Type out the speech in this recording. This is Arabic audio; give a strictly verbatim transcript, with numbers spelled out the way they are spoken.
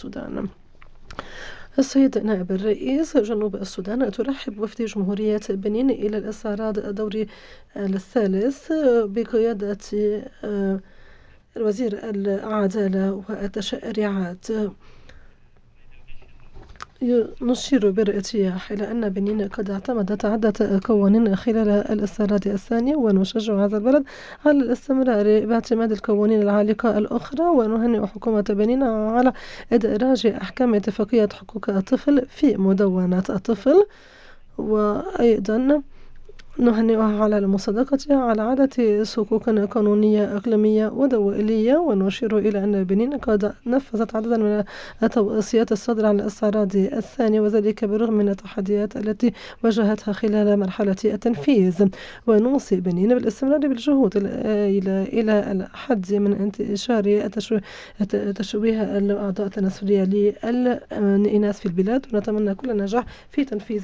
السودان. السيد نائب الرئيس، جنوب السودان ترحب وفد جمهورية بنين إلى الاستعراض الدوري الثالث بقيادة آه، وزير العدالة والتشريعات. نشير بالارتياح إلى أن بنين قد اعتمدت عدة قوانين خلال الاستعراض الثاني، ونشجع هذا البلد على الاستمرار باعتماد القوانين العالقة الأخرى، ونهنئ حكومة بنين على إدراج أحكام اتفاقية حقوق الطفل في مدونة الطفل، وأيضا نهنئها على المصادقة على عدة صكوك قانونية إقليمية ودولية. ونشير إلى أن بنين قد نفذت عددا من التوصيات الصادرة عن الاستعراض الثاني، وذلك بالرغم من التحديات التي واجهتها خلال مرحلة التنفيذ. ونوصي بنين بالاستمرار بالجهود إلى إلى الحد من انتشار التشويه الأعضاء التناسلية للإناث في البلاد، ونتمنى كل النجاح في تنفيذ